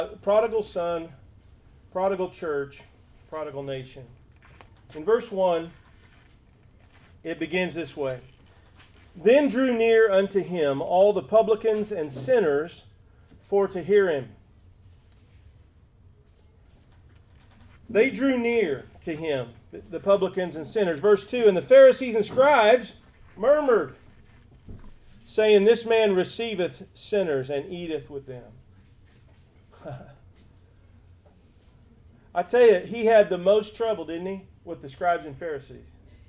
Prodigal son, prodigal church, prodigal nation. In verse 1, it begins this way. Then drew near unto him all the publicans and sinners for to hear him. They drew near to him, the publicans and sinners. Verse 2, and the Pharisees and scribes murmured, saying, this man receiveth sinners and eateth with them. I tell you, he had the most trouble, didn't he, with the scribes and Pharisees.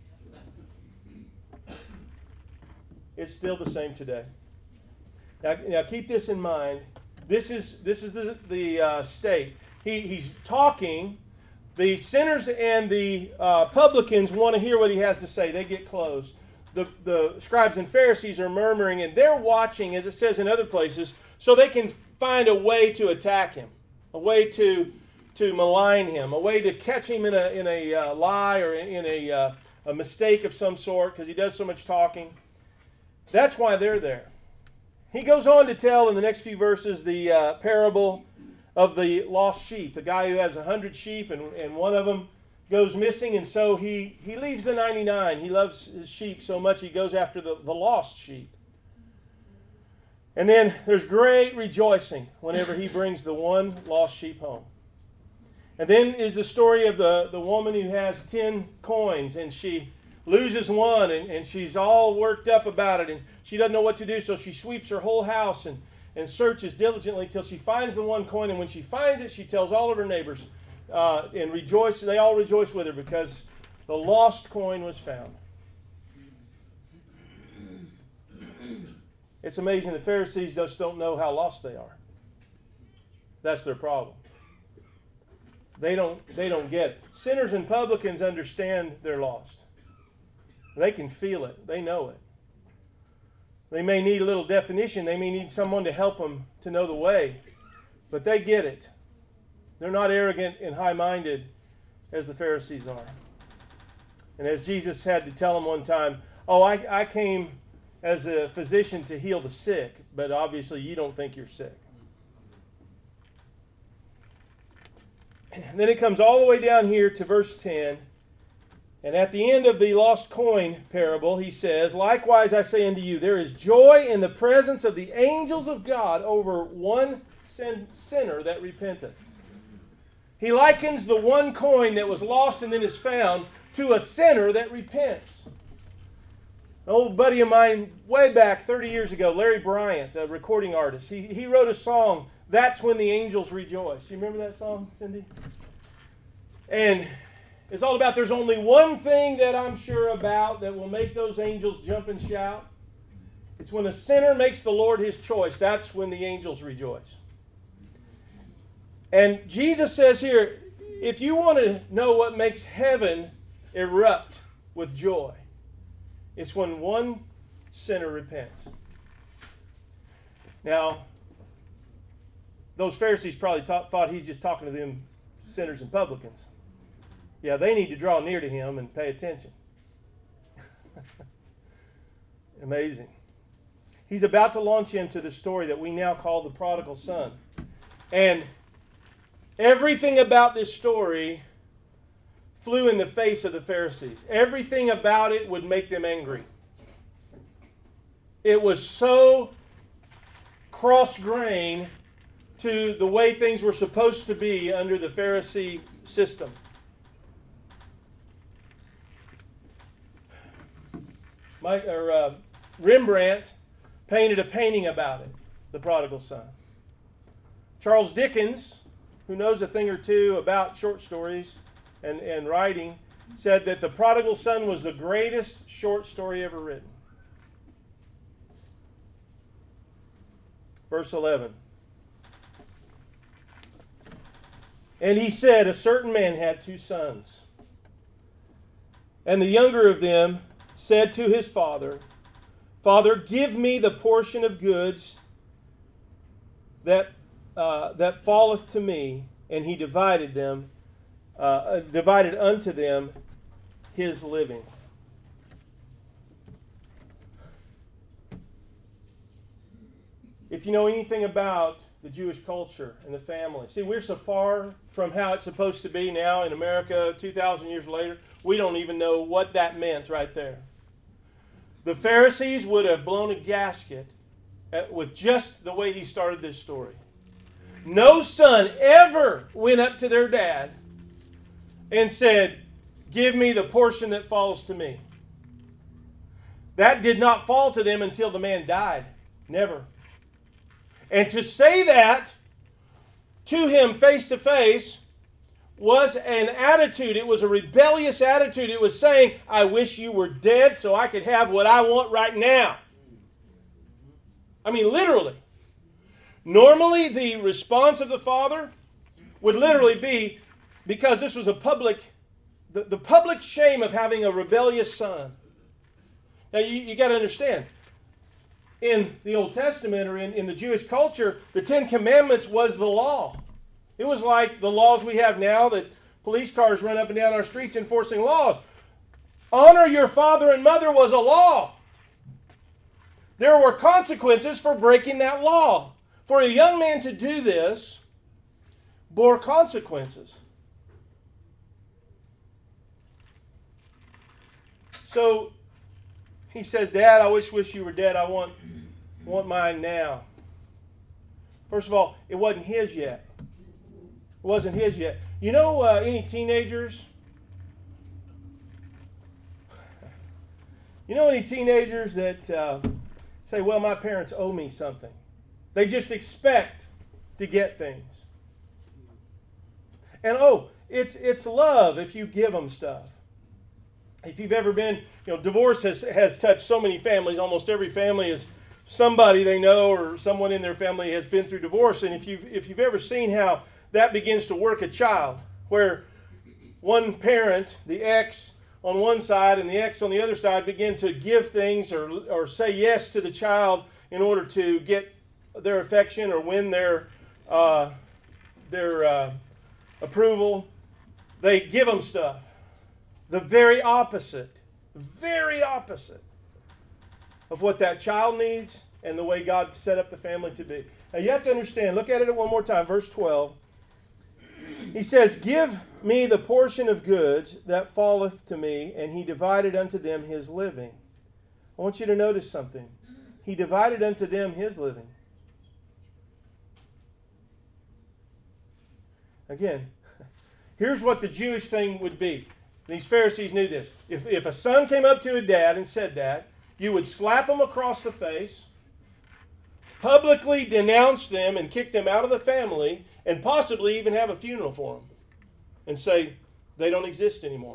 It's still the same today. Now keep this in mind. This is the state. He's talking. The sinners and the publicans want to hear what he has to say. They get close. The scribes and Pharisees are murmuring, and they're watching, as it says in other places, so they can find a way to attack him, a way to malign him, a way to catch him in a lie or in a mistake of some sort because he does so much talking. That's why they're there. He goes on to tell in the next few verses the parable of the lost sheep, the guy who has 100 sheep and one of them goes missing, and so he leaves the 99. He loves his sheep so much he goes after the lost sheep. And then there's great rejoicing whenever he brings the one lost sheep home. And then is the story of the woman who has 10 coins, and she loses one, and she's all worked up about it, and she doesn't know what to do, so she sweeps her whole house and searches diligently till she finds the one coin, and when she finds it, she tells all of her neighbors and rejoice. They all rejoice with her because the lost coin was found. It's amazing the Pharisees just don't know how lost they are. That's their problem. They don't get it. Sinners and publicans understand they're lost. They can feel it. They know it. They may need a little definition. They may need someone to help them to know the way. But they get it. They're not arrogant and high-minded as the Pharisees are. And as Jesus had to tell them one time, I came as a physician to heal the sick, but obviously you don't think you're sick. And then it comes all the way down here to verse 10. And at the end of the lost coin parable, he says, likewise I say unto you, there is joy in the presence of the angels of God over one sinner that repenteth. He likens the one coin that was lost and then is found to a sinner that repents. An old buddy of mine, way back 30 years ago, Larry Bryant, a recording artist, he wrote a song, That's When the Angels Rejoice. You remember that song, Cindy? And it's all about there's only one thing that I'm sure about that will make those angels jump and shout. It's when a sinner makes the Lord his choice. That's when the angels rejoice. And Jesus says here, if you want to know what makes heaven erupt with joy, it's when one sinner repents. Now, those Pharisees probably thought he's just talking to them sinners and publicans. Yeah, they need to draw near to him and pay attention. Amazing. He's about to launch into the story that we now call the prodigal son. And everything about this story flew in the face of the Pharisees. Everything about it would make them angry. It was so cross-grain to the way things were supposed to be under the Pharisee system. Rembrandt painted a painting about it, the prodigal son. Charles Dickens, who knows a thing or two about short stories and writing, said that the prodigal son was the greatest short story ever written. Verse 11. And he said, a certain man had 2 sons. And the younger of them said to his father, Father, give me the portion of goods that falleth to me. And he divided unto them his living. If you know anything about the Jewish culture and the family. See, we're so far from how it's supposed to be now in America 2,000 years later, we don't even know what that meant right there. The Pharisees would have blown a gasket with just the way he started this story. No son ever went up to their dad and said, "Give me the portion that falls to me." That did not fall to them until the man died. Never. And to say that to him face to face was an attitude. It was a rebellious attitude. It was saying, "I wish you were dead so I could have what I want right now." I mean, literally. Normally, the response of the father would literally be, because this was a public, the public shame of having a rebellious son. Now, you got to understand, in the Old Testament or in the Jewish culture, the Ten Commandments was the law. It was like the laws we have now that police cars run up and down our streets enforcing laws. Honor your father and mother was a law. There were consequences for breaking that law. For a young man to do this bore consequences. So he says, "Dad, I wish you were dead. I want mine now." First of all, it wasn't his yet. It wasn't his yet. You know any teenagers? You know any teenagers that say, "Well, my parents owe me something." They just expect to get things. And it's love if you give them stuff. If you've ever been, divorce has touched so many families. Almost every family is somebody they know or someone in their family has been through divorce. And if you've ever seen how that begins to work a child, where one parent, the ex on one side and the ex on the other side, begin to give things or say yes to the child in order to get their affection or win their approval, they give them stuff. The very opposite of what that child needs and the way God set up the family to be. Now you have to understand, look at it one more time, verse 12. He says, "Give me the portion of goods that falleth to me," and he divided unto them his living. I want you to notice something. He divided unto them his living. Again, here's what the Jewish thing would be. These Pharisees knew this. If a son came up to a dad and said that, you would slap him across the face, publicly denounce them and kick them out of the family, and possibly even have a funeral for them and say they don't exist anymore.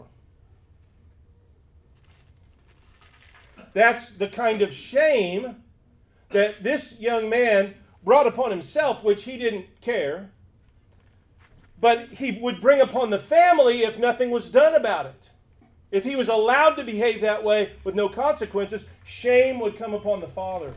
That's the kind of shame that this young man brought upon himself, which he didn't care. But he would bring upon the family if nothing was done about it. If he was allowed to behave that way with no consequences, shame would come upon the father.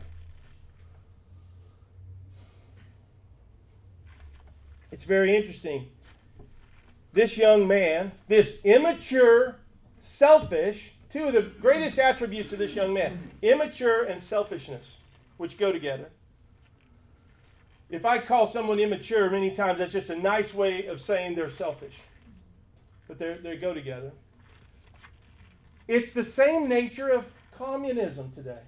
It's very interesting. This young man, this immature, selfish, two of the greatest attributes of this young man, immature and selfishness, which go together. If I call someone immature, many times that's just a nice way of saying they're selfish. But they go together. It's the same nature of communism today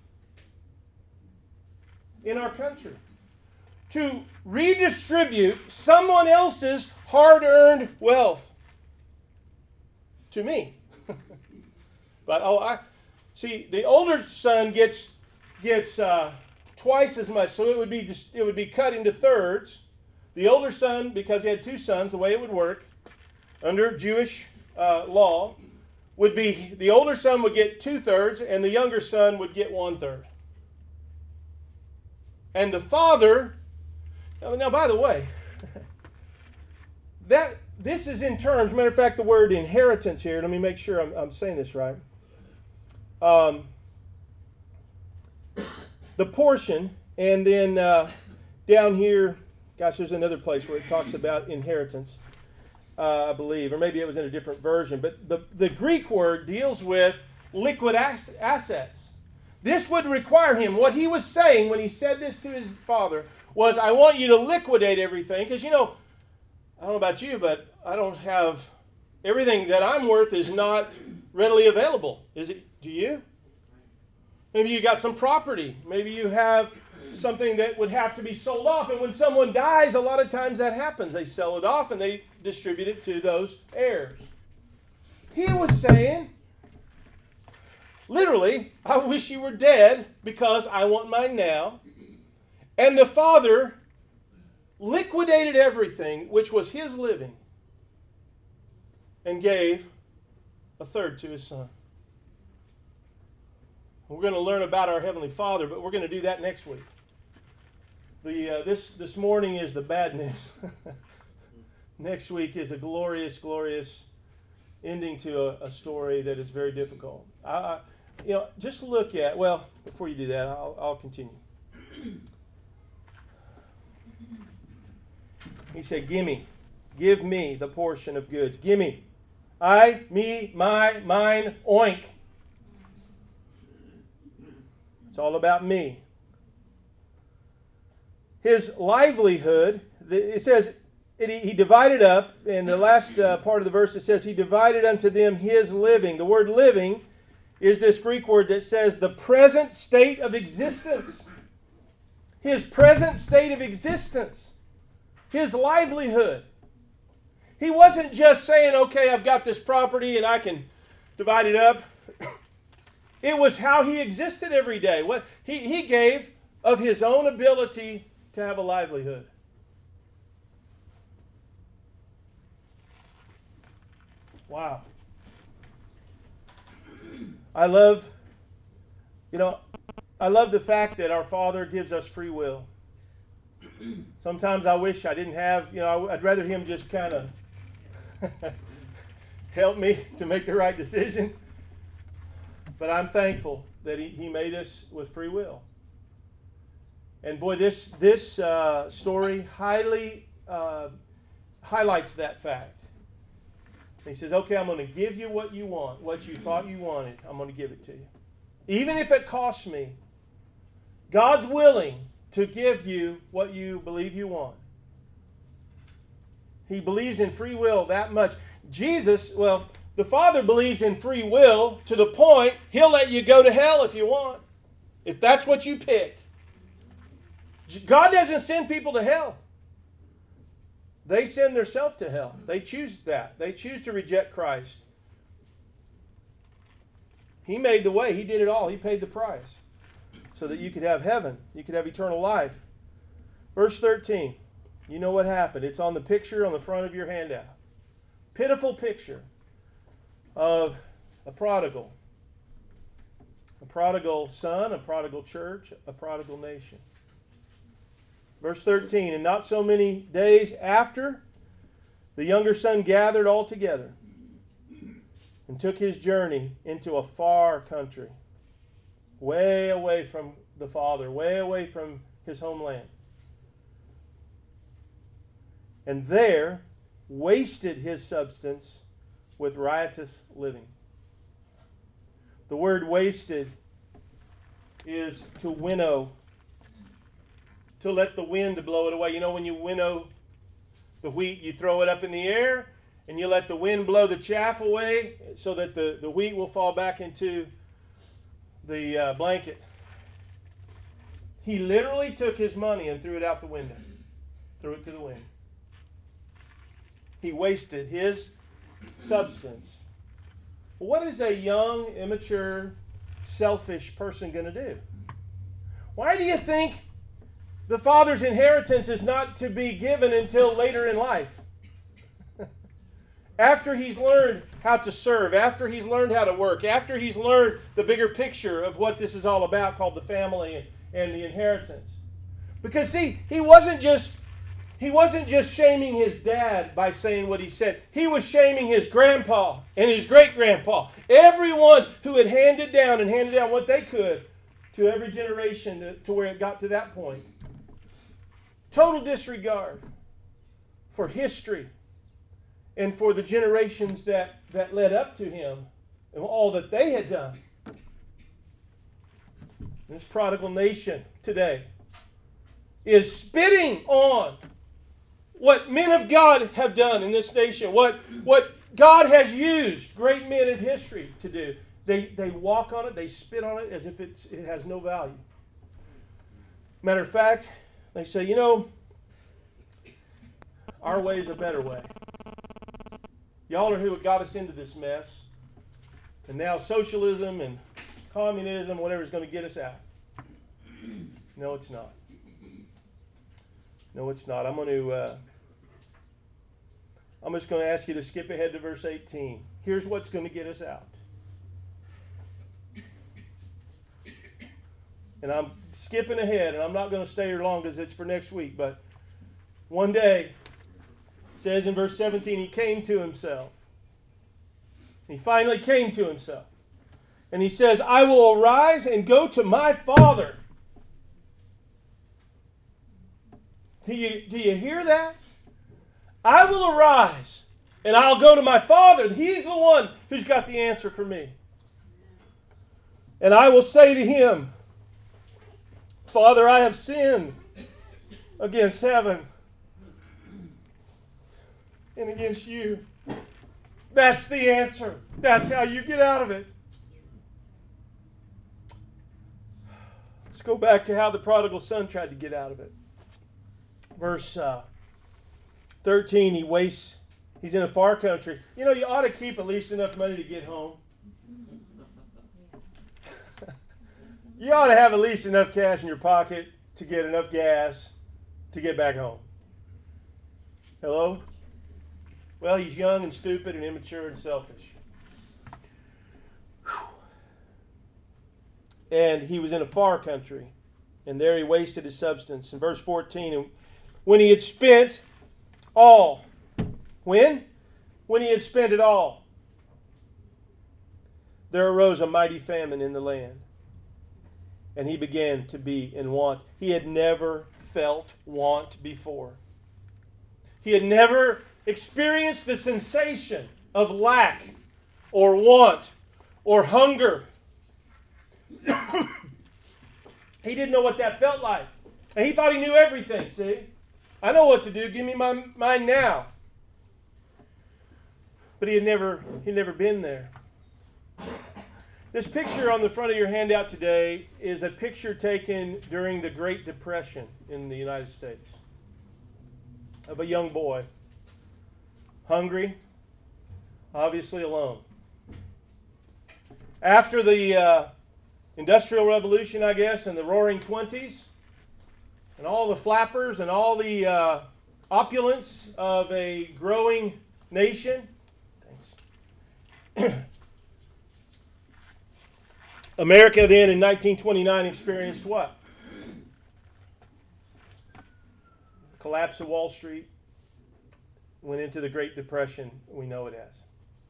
in our country. To redistribute someone else's hard-earned wealth to me. But see, the older son gets twice as much, so it would be cut into thirds. The older son, because he had two sons, the way it would work under Jewish law would be the older son would get 2/3 and the younger son would get 1/3. And the father, now by the way, this is in terms, matter of fact, the word inheritance here, let me make sure I'm saying this right. The portion, and then down here, gosh, there's another place where it talks about inheritance, I believe, or maybe it was in a different version. But the Greek word deals with liquid assets. This would require him, what he was saying when he said this to his father, was, I want you to liquidate everything. Because, I don't know about you, but I don't have, everything that I'm worth is not readily available. Is it? Do you? Maybe you got some property. Maybe you have something that would have to be sold off. And when someone dies, a lot of times that happens. They sell it off and they distribute it to those heirs. He was saying, literally, I wish you were dead because I want mine now. And the father liquidated everything, which was his living, and gave a third to his son. We're going to learn about our Heavenly Father, but we're going to do that next week. This morning is the bad news. Next week is a glorious, glorious ending to a story that is very difficult. Just look at, before you do that, I'll continue. He said, give me the portion of goods. Gimme. I, me, my, mine, oink. It's all about me. His livelihood, it says, he divided up, in the last part of the verse it says, he divided unto them his living. The word living is this Greek word that says the present state of existence. His present state of existence. His livelihood. He wasn't just saying, okay, I've got this property and I can divide it up. It was how he existed every day. What he gave of his own ability to have a livelihood. Wow. I love the fact that our Father gives us free will. Sometimes I wish I didn't have, I'd rather him just kind of help me to make the right decision. But I'm thankful that he made us with free will. And boy, this story highly highlights that fact. He says, okay, I'm going to give you what you want, what you thought you wanted. I'm going to give it to you. Even if it costs me. God's willing to give you what you believe you want. He believes in free will that much. Jesus, the Father believes in free will to the point he'll let you go to hell if you want. If that's what you pick. God doesn't send people to hell. They send themselves to hell. They choose that. They choose to reject Christ. He made the way. He did it all. He paid the price so that you could have heaven. You could have eternal life. Verse 13. You know what happened. It's on the picture on the front of your handout. Pitiful picture of a prodigal. A prodigal son, a prodigal church, a prodigal nation. Verse 13, and not so many days after, the younger son gathered all together and took his journey into a far country, way away from the father, way away from his homeland. And there wasted his substance with riotous living. The word wasted is to winnow, to let the wind blow it away. You know, when you winnow the wheat, you throw it up in the air and you let the wind blow the chaff away so that the wheat will fall back into the blanket. He literally took his money and threw it out the window, threw it to the wind. He wasted his substance. What is a young, immature, selfish person going to do? Why do you think the father's inheritance is not to be given until later in life? After he's learned how to serve, after he's learned how to work, after he's learned the bigger picture of what this is all about, called the family and the inheritance. Because see, he wasn't just shaming his dad by saying what he said. He was shaming his grandpa and his great-grandpa. Everyone who had handed down what they could to every generation to where it got to that point. Total disregard for history and for the generations that led up to him and all that they had done. This prodigal nation today is spitting on what men of God have done in this nation, what God has used great men in history to do. They walk on it, they spit on it as if it has no value. Matter of fact, they say, you know, our way is a better way. Y'all are who got us into this mess. And now socialism and communism, whatever, is going to get us out. No, it's not. No, it's not. I'm just going to ask you to skip ahead to verse 18. Here's what's going to get us out. And I'm skipping ahead, and I'm not going to stay here long because it's for next week. But one day, it says in verse 17, he came to himself. He finally came to himself. And he says, I will arise and go to my father. Do you hear that? I will arise and I'll go to my father. He's the one who's got the answer for me. And I will say to him, Father, I have sinned against heaven and against you. That's the answer. That's how you get out of it. Let's go back to how the prodigal son tried to get out of it. Verse 13, he's in a far country. You know, you ought to keep at least enough money to get home. You ought to have at least enough cash in your pocket to get enough gas to get back home. Hello? Well, he's young and stupid and immature and selfish. Whew. And he was in a far country, and there he wasted his substance. In verse 14, when he had spent all. When? When he had spent it all. There arose a mighty famine in the land, and he began to be in want. He had never felt want before. He had never experienced the sensation of lack or want or hunger. He didn't know what that felt like. And he thought he knew everything, see? I know what to do. Give me mine now. But he had never been there. This picture on the front of your handout today is a picture taken during the Great Depression in the United States of a young boy, hungry, obviously alone. After the Industrial Revolution, I guess, and the Roaring Twenties, and all the flappers and all the opulence of a growing nation. Thanks. America then in 1929 experienced what? Collapse of Wall Street. Went into the Great Depression we know it as.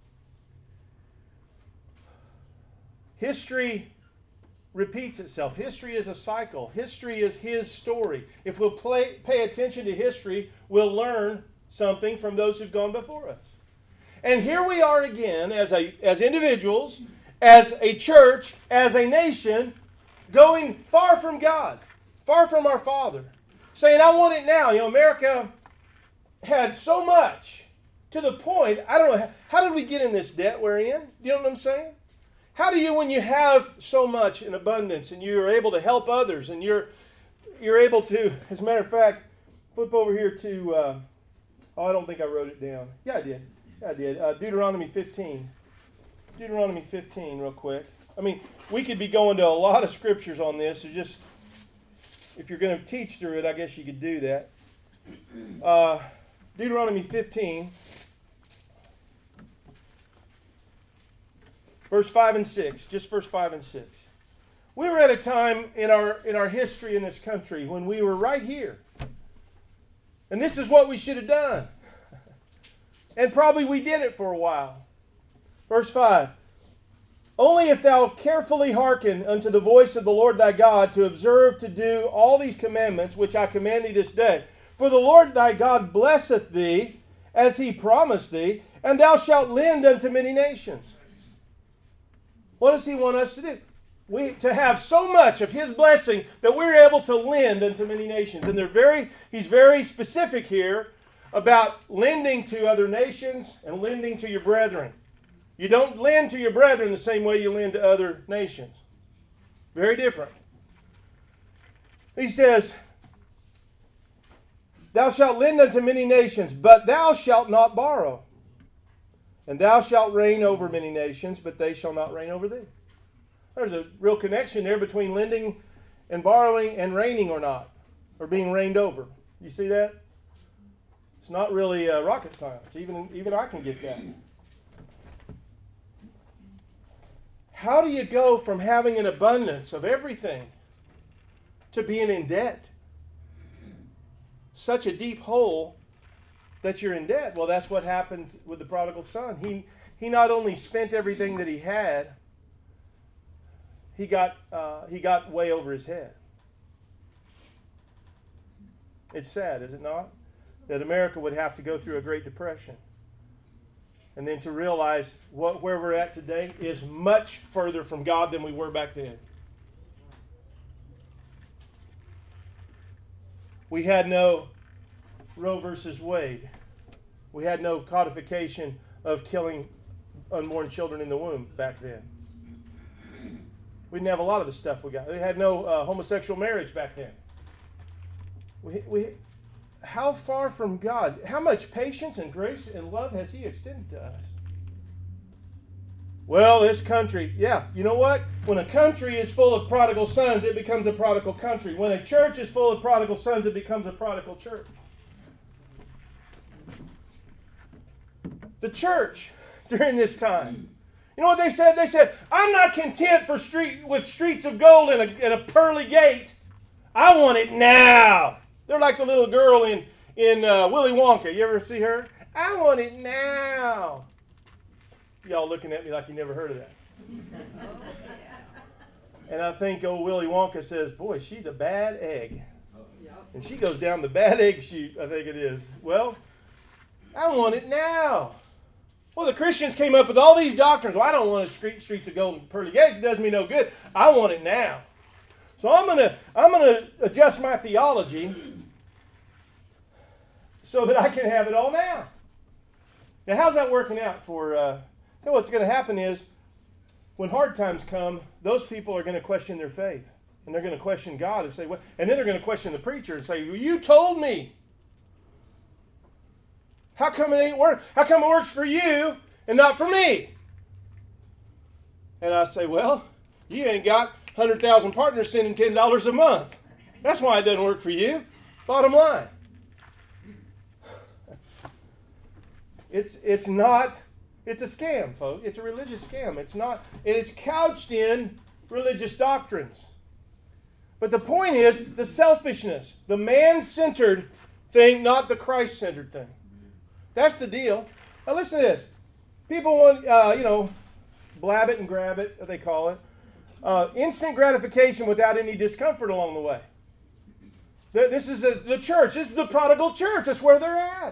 History repeats itself. History is a cycle. History is his story. If we'll pay attention to history, we'll learn something from those who've gone before us. And here we are again as individuals, as a church, as a nation, going far from God, far from our Father, saying, I want it now. You know, America had so much to the point, I don't know, how did we get in this debt we're in? You know what I'm saying? How do you, when you have so much in abundance and you're able to help others and you're able to, as a matter of fact, flip over here to, I don't think I wrote it down. Yeah, I did. Deuteronomy 15. Deuteronomy 15 real quick. I mean, we could be going to a lot of scriptures on this. So just, if you're going to teach through it, I guess you could do that. Deuteronomy 15. Verse 5 and 6, just verse 5 and 6. We were at a time in our history in this country when we were right here. And this is what we should have done. And probably we did it for a while. Verse 5. Only if thou carefully hearken unto the voice of the Lord thy God to observe to do all these commandments which I command thee this day. For the Lord thy God blesseth thee as he promised thee, and thou shalt lend unto many nations. What does he want us to do? to have so much of His blessing that we're able to lend unto many nations. And He's very specific here about lending to other nations and lending to your brethren. You don't lend to your brethren the same way you lend to other nations. Very different. He says, thou shalt lend unto many nations, but thou shalt not borrow. And thou shalt reign over many nations, but they shall not reign over thee. There's a real connection there between lending and borrowing and reigning or not, or being reigned over. You see that? It's not really rocket science. Even I can get that. How do you go from having an abundance of everything to being in debt? Such a deep hole that you're in debt. Well, that's what happened with the prodigal son. He not only spent everything that he had, he got way over his head. It's sad, is it not? That America would have to go through a Great Depression. And then to realize where we're at today is much further from God than we were back then. We had no Roe versus Wade. We had no codification of killing unborn children in the womb back then. We didn't have a lot of the stuff we got. We had no homosexual marriage back then. How far from God, how much patience and grace and love has He extended to us? Well, this country, yeah, you know what? When a country is full of prodigal sons, it becomes a prodigal country. When a church is full of prodigal sons, it becomes a prodigal church. The church, during this time, you know what they said? They said, I'm not content with streets of gold and a pearly gate. I want it now. They're like the little girl in Willy Wonka. You ever see her? I want it now. Y'all looking at me like you never heard of that. And I think old Willy Wonka says, boy, she's a bad egg. And she goes down the bad egg chute, I think it is. Well, I want it now. Well, the Christians came up with all these doctrines. Well, I don't want streets of gold and pearly gates. It does me no good. I want it now. So I'm gonna adjust my theology so that I can have it all now. Now, how's that working out for? What's going to happen is, when hard times come, those people are going to question their faith, and they're going to question God and say, "What?" And then they're going to question the preacher and say, well, "You told me. How come it ain't work? How come it works for you and not for me?" And I say, "Well, you ain't got 100,000 partners sending $10 a month. That's why it doesn't work for you. Bottom line." It's not. It's a scam, folks. It's a religious scam. It's not, and it's couched in religious doctrines. But the point is the selfishness, the man-centered thing, not the Christ-centered thing. That's the deal. Now listen to this. People want, blab it and grab it, they call it. Instant gratification without any discomfort along the way. This is the church. This is the prodigal church. That's where they're at.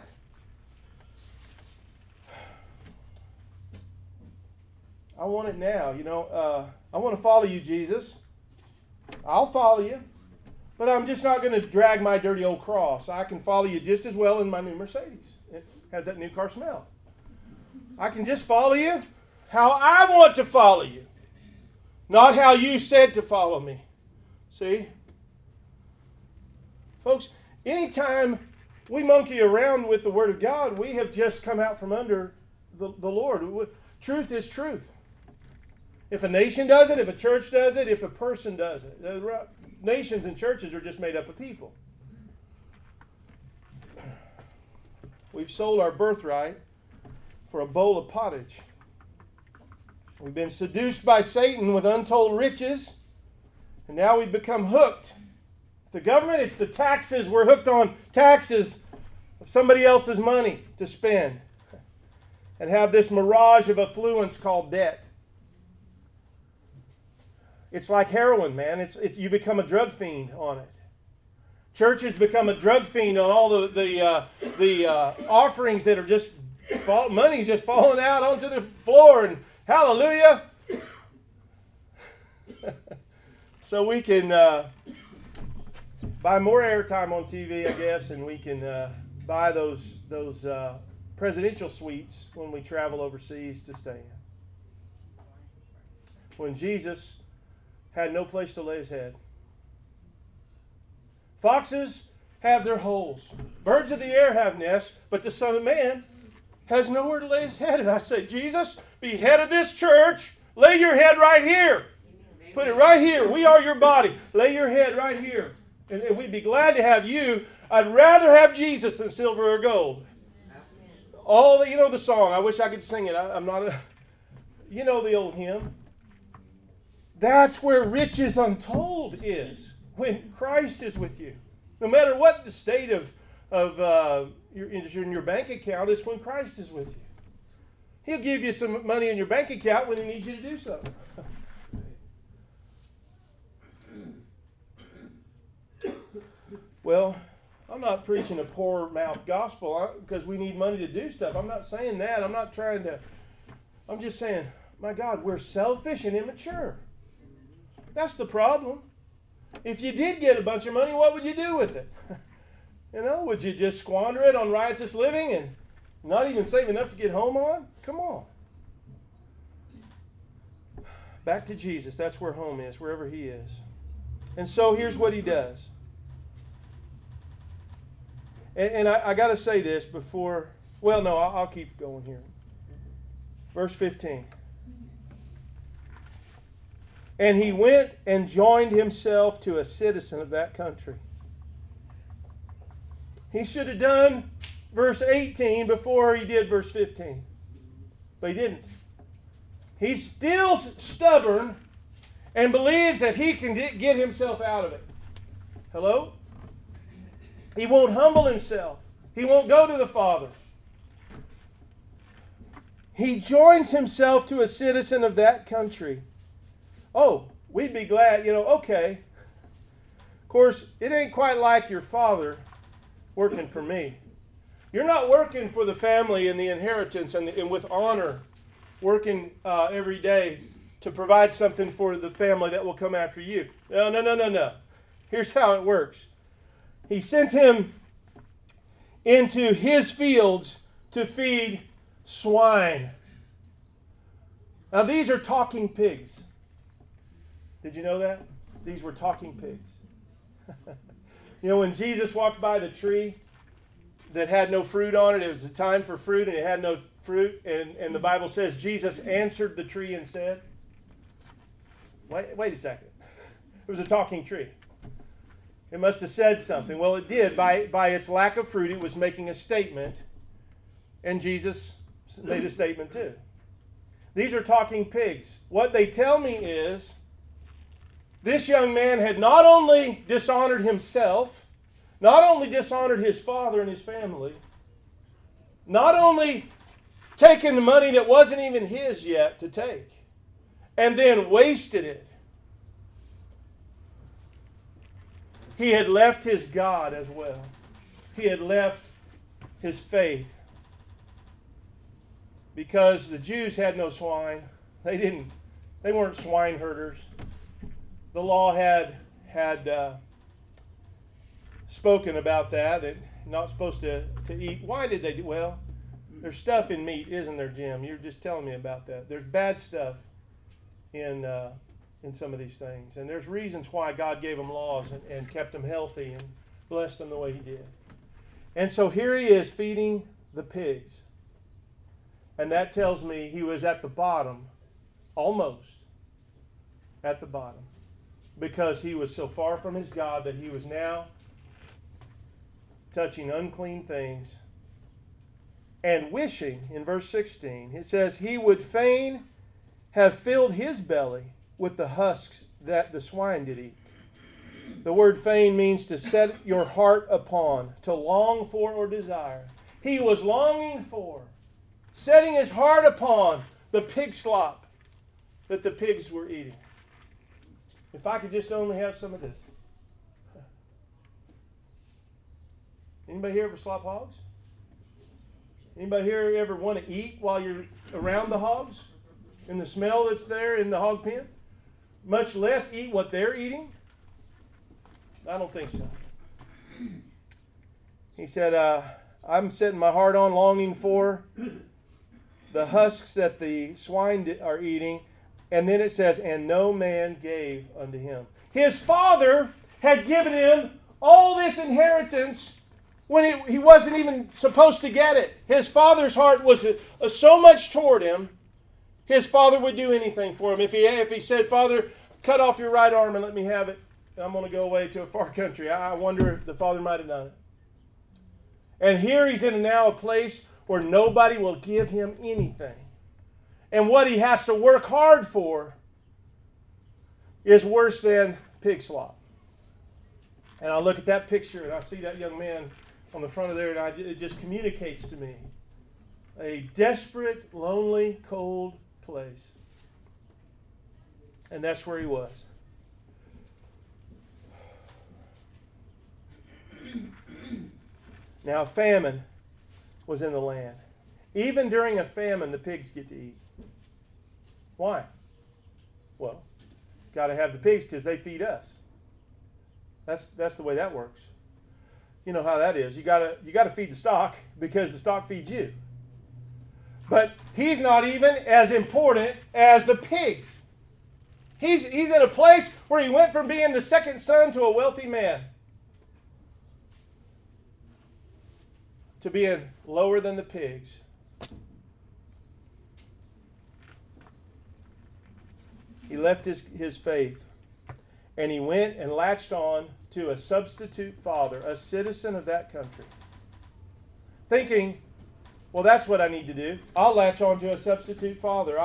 I want it now. I want to follow you, Jesus. I'll follow you. But I'm just not going to drag my dirty old cross. I can follow you just as well in my new Mercedes. It has that new car smell. I can just follow you how I want to follow you. Not how you said to follow me. See? Folks, anytime we monkey around with the Word of God, we have just come out from under the Lord. Truth is truth. If a nation does it, if a church does it, if a person does it. Nations and churches are just made up of people. We've sold our birthright for a bowl of pottage. We've been seduced by Satan with untold riches, and now we've become hooked. The government, it's the taxes. We're hooked on taxes of somebody else's money to spend and have this mirage of affluence called debt. It's like heroin, man. You become a drug fiend on it. Churches become a drug fiend on all the offerings that are just money's just falling out onto the floor, and hallelujah. So we can buy more airtime on TV, I guess, and we can buy those presidential suites when we travel overseas to stay in. When Jesus had no place to lay his head. Foxes have their holes. Birds of the air have nests, but the Son of Man has nowhere to lay his head. And I say, Jesus, be head of this church. Lay your head right here. Put it right here. We are your body. Lay your head right here. And we'd be glad to have you. I'd rather have Jesus than silver or gold. You know the song. I wish I could sing it. I'm not you know the old hymn. That's where riches untold is. When Christ is with you. No matter what the state of your bank account, it's when Christ is with you. He'll give you some money in your bank account when he needs you to do something. Well, I'm not preaching a poor mouth gospel because we need money to do stuff. I'm not saying that. I'm just saying, my God, we're selfish and immature. That's the problem. If you did get a bunch of money, what would you do with it? Would you just squander it on riotous living and not even save enough to get home on? Come on. Back to Jesus. That's where home is, wherever he is. And so here's what he does. And I got to say this before... Well, no, I'll keep going here. Verse 15. And he went and joined himself to a citizen of that country. He should have done verse 18 before he did verse 15. But he didn't. He's still stubborn and believes that he can get himself out of it. Hello? He won't humble himself. He won't go to the Father. He joins himself to a citizen of that country. Oh, we'd be glad, okay. Of course, it ain't quite like your father working for me. You're not working for the family and the inheritance and with honor, working every day to provide something for the family that will come after you. No. Here's how it works. He sent him into his fields to feed swine. Now, these are talking pigs. Did you know that? These were talking pigs. When Jesus walked by the tree that had no fruit on it, it was the time for fruit and it had no fruit. And the Bible says Jesus answered the tree and said, wait a second. It was a talking tree. It must have said something. Well, it did. By its lack of fruit, it was making a statement. And Jesus made a statement too. These are talking pigs. What they tell me is, this young man had not only dishonored himself, not only dishonored his father and his family, not only taken the money that wasn't even his yet to take, and then wasted it. He had left his God as well. He had left his faith. Because the Jews had no swine. They weren't swine herders. The law had spoken about that. They're not supposed to eat. Why did they do? Well, there's stuff in meat, isn't there, Jim? You're just telling me about that. There's bad stuff in some of these things. And there's reasons why God gave them laws and kept them healthy and blessed them the way he did. And so here he is feeding the pigs. And that tells me he was at the bottom, almost at the bottom. Because he was so far from his God that he was now touching unclean things and wishing, in verse 16, it says, he would fain have filled his belly with the husks that the swine did eat. The word fain means to set your heart upon, to long for or desire. He was longing for, setting his heart upon the pig slop that the pigs were eating. If I could just only have some of this. Anybody here ever slop hogs? Anybody here ever want to eat while you're around the hogs? And the smell that's there in the hog pen? much less eat what they're eating? I don't think so. He said, I'm setting my heart on longing for the husks that the swine are eating. And then it says, and no man gave unto him. His father had given him all this inheritance when he wasn't even supposed to get it. His father's heart was so much toward him, his father would do anything for him. If he said, Father, cut off your right arm and let me have it, I'm going to go away to a far country. I wonder if the father might have done it. And here he's in now a place where nobody will give him anything. And what he has to work hard for is worse than pig slop. And I look at that picture and I see that young man on the front of there, and it just communicates to me a desperate, lonely, cold place. And that's where he was. Now, famine was in the land. Even during a famine, the pigs get to eat. Why? Well, got to have the pigs because they feed us. That's the way that works. You know how that is. You got to feed the stock because the stock feeds you. But he's not even as important as the pigs. He's in a place where he went from being the second son to a wealthy man to being lower than the pigs. He left his faith, and he went and latched on to a substitute father, a citizen of that country, thinking, well, that's what I need to do. I'll latch on to a substitute father.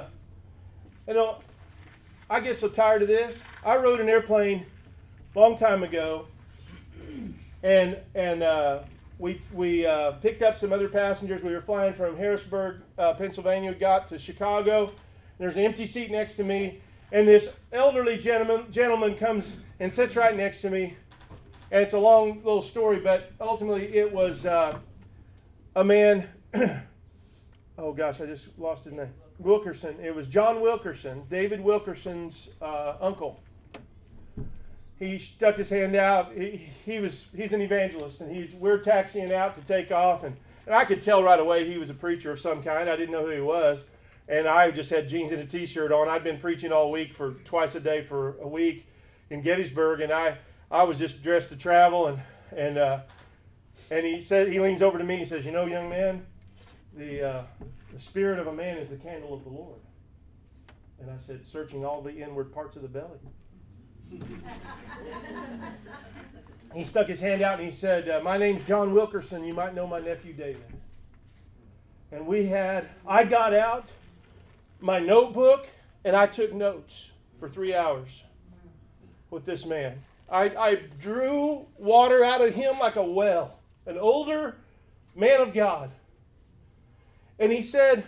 I get so tired of this. I rode an airplane a long time ago, and we picked up some other passengers. We were flying from Harrisburg, Pennsylvania, got to Chicago. There's an empty seat next to me, and this elderly gentleman comes and sits right next to me. And it's a long little story, but ultimately it was a man, oh gosh, I just lost his name. Wilkerson. It was John Wilkerson, David Wilkerson's uncle. He stuck his hand out. He's an evangelist, and we're taxiing out to take off, and I could tell right away he was a preacher of some kind. I didn't know who he was. And I just had jeans and a T-shirt on. I'd been preaching all week for twice a day for a week in Gettysburg, and I was just dressed to travel. And he leans over to me and he says, "You know, young man, the spirit of a man is the candle of the Lord." And I said, "Searching all the inward parts of the belly." He stuck his hand out and he said, "My name's John Wilkerson. You might know my nephew David." And I got out my notebook and I took notes for 3 hours with this man. I drew water out of him like a well, an older man of God. And he said,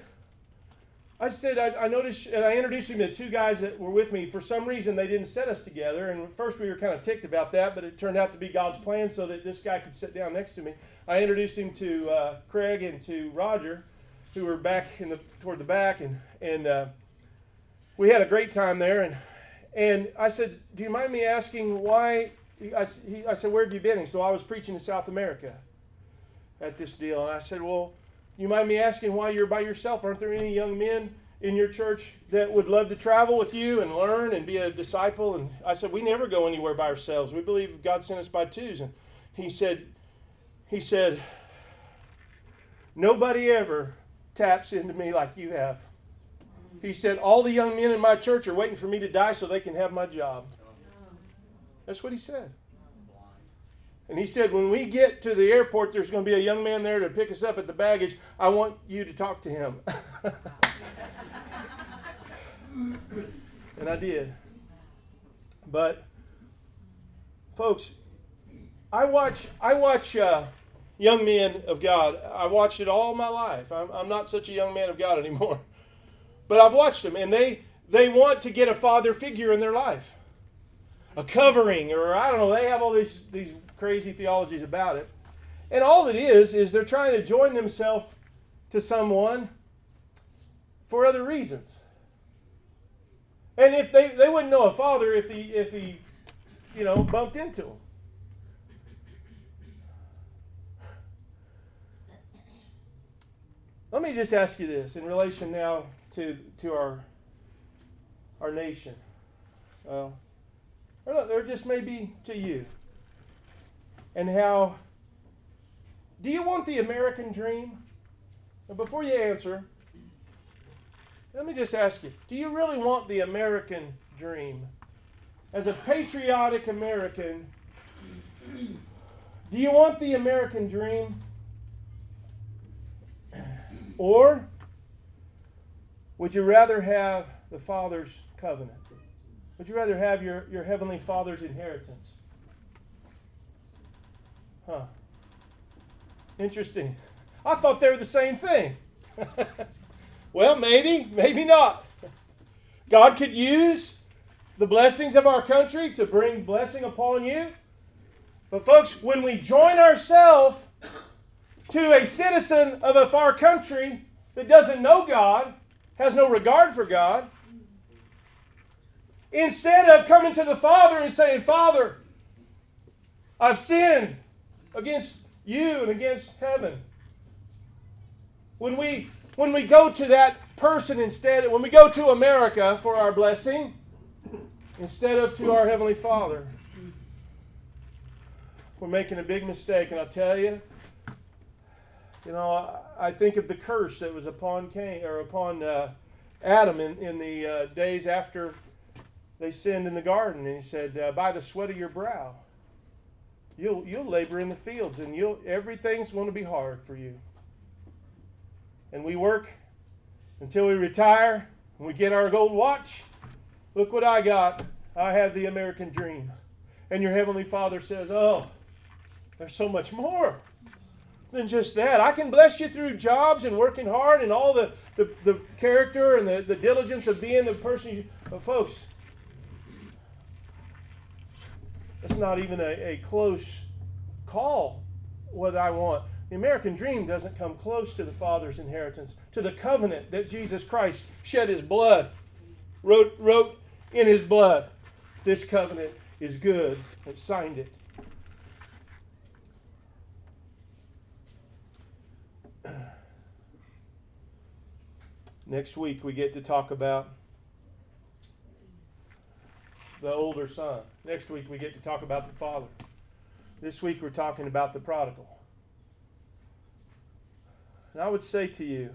I noticed, and I introduced him to two guys that were with me. For some reason, they didn't set us together. And at first, we were kind of ticked about that, but it turned out to be God's plan so that this guy could sit down next to me. I introduced him to Craig and to Roger, who were back toward the back, and we had a great time there. And I said, "Do you mind me asking why?" I said, "Where have you been?" And so I was preaching in South America at this deal, and I said, "Well, you mind me asking why you're by yourself? Aren't there any young men in your church that would love to travel with you and learn and be a disciple?" And I said, "We never go anywhere by ourselves. We believe God sent us by twos." And he said, "Nobody ever taps into me like you have." He said, "All the young men in my church are waiting for me to die so they can have my job." That's what he said. And he said, "When we get to the airport, there's going to be a young man there to pick us up at the baggage. I want you to talk to him." And I did. But, folks, I watch young men of God. I watched it all my life. I'm not such a young man of God anymore. But I've watched them, and they want to get a father figure in their life. A covering, or I don't know, they have all these crazy theologies about it. And all it is they're trying to join themselves to someone for other reasons. And if they wouldn't know a father if he bumped into him. Let me just ask you this in relation now to our nation. Or just maybe to you. And how, do you want the American dream? Now, before you answer, let me just ask you, do you really want the American dream? As a patriotic American, do you want the American dream? Or would you rather have the Father's covenant? Would you rather have your Heavenly Father's inheritance? Huh. Interesting. I thought they were the same thing. Well, maybe not. God could use the blessings of our country to bring blessing upon you. But folks, when we join ourselves to a citizen of a far country that doesn't know God, has no regard for God, instead of coming to the Father and saying, Father, I've sinned against you and against heaven. When we go to that person instead, when we go to America for our blessing, instead of to our Heavenly Father, we're making a big mistake. And I'll tell you, I think of the curse that was upon Cain or upon Adam in the days after they sinned in the garden. And he said, by the sweat of your brow, you'll labor in the fields, and everything's going to be hard for you. And we work until we retire, and we get our gold watch. Look what I got. I have the American dream. And your Heavenly Father says, oh, there's so much more than just that. I can bless you through jobs and working hard and all the character and the diligence of being the person you... But folks, it's not even a close call what I want. The American dream doesn't come close to the Father's inheritance, to the covenant that Jesus Christ shed His blood, wrote in His blood. This covenant is good, and signed it. Next week we get to talk about the older son. Next week we get to talk about the father. This week we're talking about the prodigal. And I would say to you,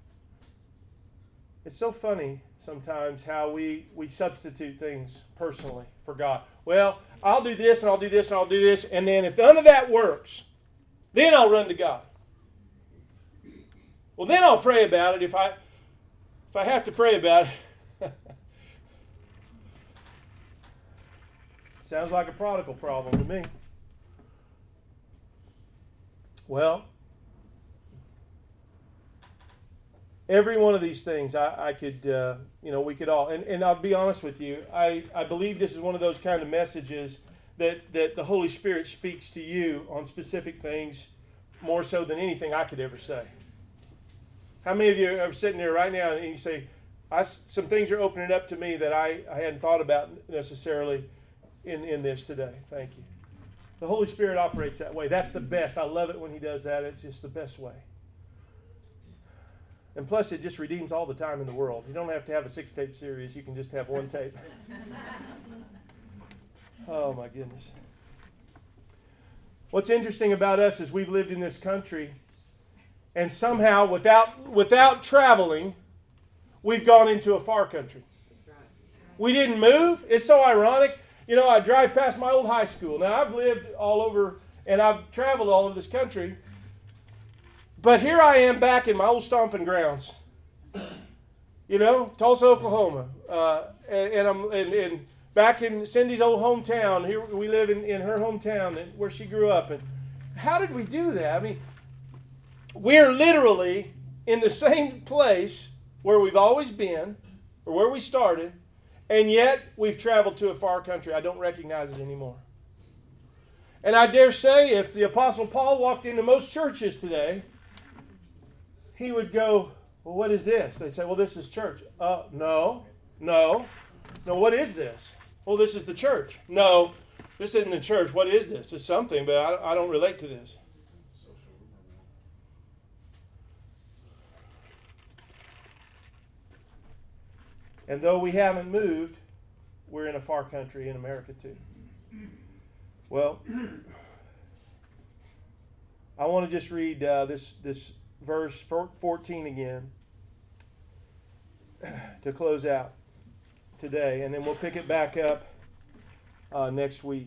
it's so funny sometimes how we substitute things personally for God. Well, I'll do this and I'll do this and I'll do this, and then if none of that works, then I'll run to God. Well, then I'll pray about it if I have to pray about it. Sounds like a prodigal problem to me. Well, every one of these things I could, we could all, and I'll be honest with you, I believe this is one of those kind of messages that the Holy Spirit speaks to you on specific things more so than anything I could ever say. How many of you are sitting there right now and you say, some things are opening up to me that I hadn't thought about necessarily in this today. Thank you. The Holy Spirit operates that way. That's the best. I love it when He does that. It's just the best way. And plus, it just redeems all the time in the world. You don't have to have a 6-tape series. You can just have one tape. Oh, my goodness. What's interesting about us is we've lived in this country, and somehow, without traveling, we've gone into a far country. We didn't move. It's so ironic. I drive past my old high school. Now, I've lived all over, and I've traveled all over this country. But here I am back in my old stomping grounds. Tulsa, Oklahoma. And I'm back in Cindy's old hometown. Here we live in her hometown where she grew up. And how did we do that? I mean, we're literally in the same place where we've always been, or where we started, and yet we've traveled to a far country. I don't recognize it anymore. And I dare say if the Apostle Paul walked into most churches today, he would go, well, what is this? They'd say, well, this is church. No. No, what is this? Well, this is the church. No, this isn't the church. What is this? It's something, but I don't relate to this. And though we haven't moved, we're in a far country in America too. Well, I want to just read this verse 14 again to close out today, and then we'll pick it back up next week.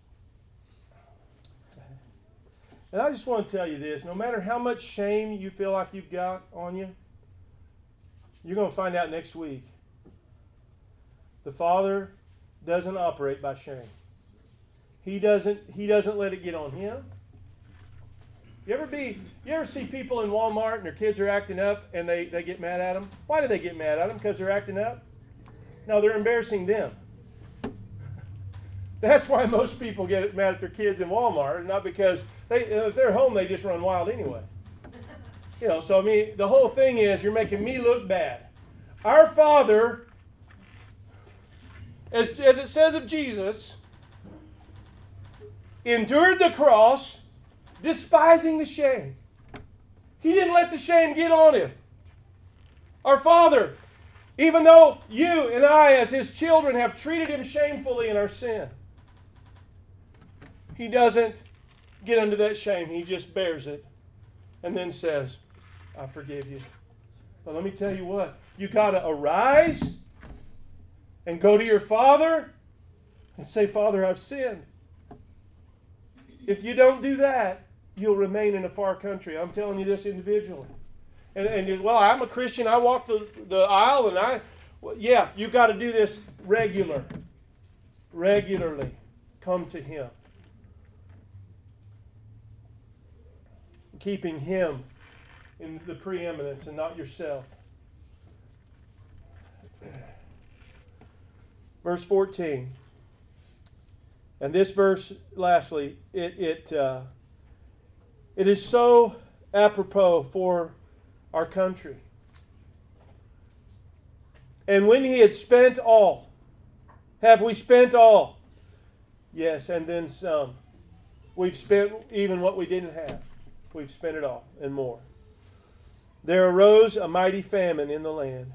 And I just want to tell you this: no matter how much shame you feel like you've got on you, you're going to find out next week. The Father doesn't operate by shame. He doesn't let it get on Him. You ever see people in Walmart and their kids are acting up and they get mad at them? Why do they get mad at them? Because they're acting up? No, they're embarrassing them. That's why most people get mad at their kids in Walmart, not because if they're home, they just run wild anyway. So I mean, the whole thing is you're making me look bad. Our Father, as it says of Jesus, endured the cross, despising the shame. He didn't let the shame get on Him. Our Father, even though you and I as His children have treated Him shamefully in our sin, He doesn't get under that shame. He just bears it and then says, I forgive you. But let me tell you what, you got to arise and go to your Father and say, Father, I've sinned. If you don't do that, you'll remain in a far country. I'm telling you this individually. And well, I'm a Christian. I walk the aisle, and you got to do this regularly. Come to Him. Keeping Him in the preeminence and not yourself. Verse 14. And this verse, lastly, it is so apropos for our country. And when He had spent all, have we spent all? Yes, and then some. We've spent even what we didn't have. We've spent it all and more. There arose a mighty famine in the land.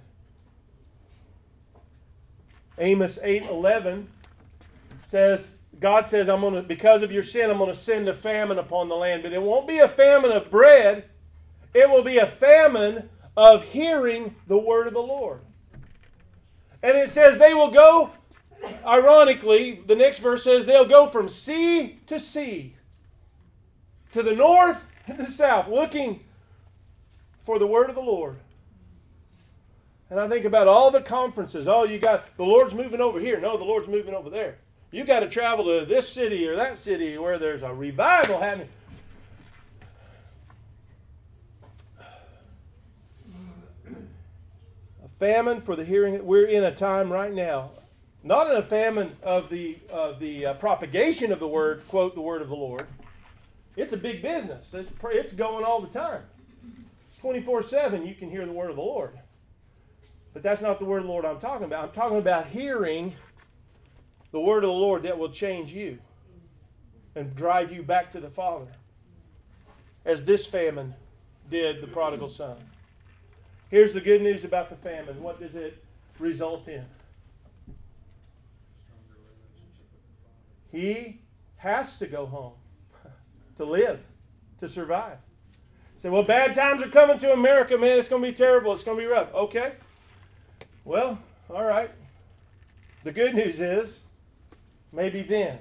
Amos 8:11 says, God says, because of your sin, I'm going to send a famine upon the land. But it won't be a famine of bread. It will be a famine of hearing the word of the Lord. And it says they will go, ironically, the next verse says they'll go from sea to sea, to the north and the south, looking for the word of the Lord. And I think about all the conferences. Oh, you got, the Lord's moving over here. No, the Lord's moving over there. You got to travel to this city or that city where there's a revival happening. A famine for the hearing. We're in a time right now, not in a famine of the propagation of the word, quote, the word of the Lord. It's a big business. It's going all the time. 24/7 you can hear the word of the Lord. But that's not the word of the Lord I'm talking about. I'm talking about hearing the word of the Lord that will change you and drive you back to the Father, as this famine did the prodigal son. Here's the good news about the famine. What does it result in? He has to go home to live, to survive. Say, well, bad times are coming to America, man. It's going to be terrible. It's going to be rough. Okay. Well, all right. The good news is, maybe then.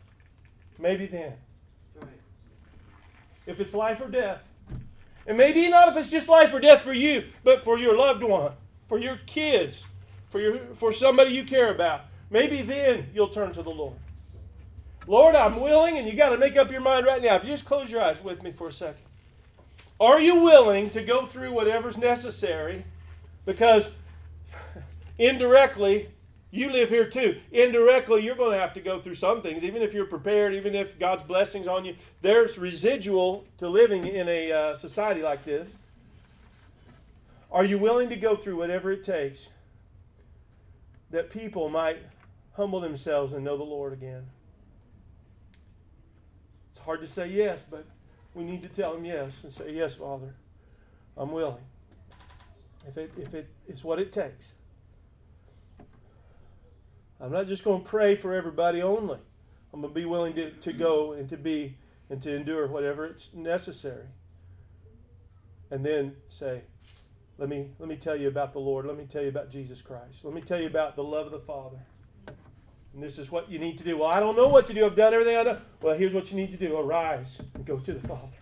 If it's life or death. And maybe not if it's just life or death for you, but for your loved one, for your kids, for somebody you care about. Maybe then you'll turn to the Lord. Lord, I'm willing, and you got to make up your mind right now. If you just close your eyes with me for a second. Are you willing to go through whatever's necessary? Because indirectly, you live here too. Indirectly, you're going to have to go through some things. Even if you're prepared, even if God's blessings on you, there's residual to living in a society like this. Are you willing to go through whatever it takes? that people might humble themselves and know the Lord again. It's hard to say yes, but we need to tell Him yes and say, yes, Father, I'm willing. If it is what it takes. I'm not just going to pray for everybody only. I'm going to be willing to go and to endure whatever it's necessary. And then say, let me tell you about the Lord. Let me tell you about Jesus Christ. Let me tell you about the love of the Father. And this is what you need to do. Well, I don't know what to do. I've done everything I know. Well, here's what you need to do. Arise and go to the Father.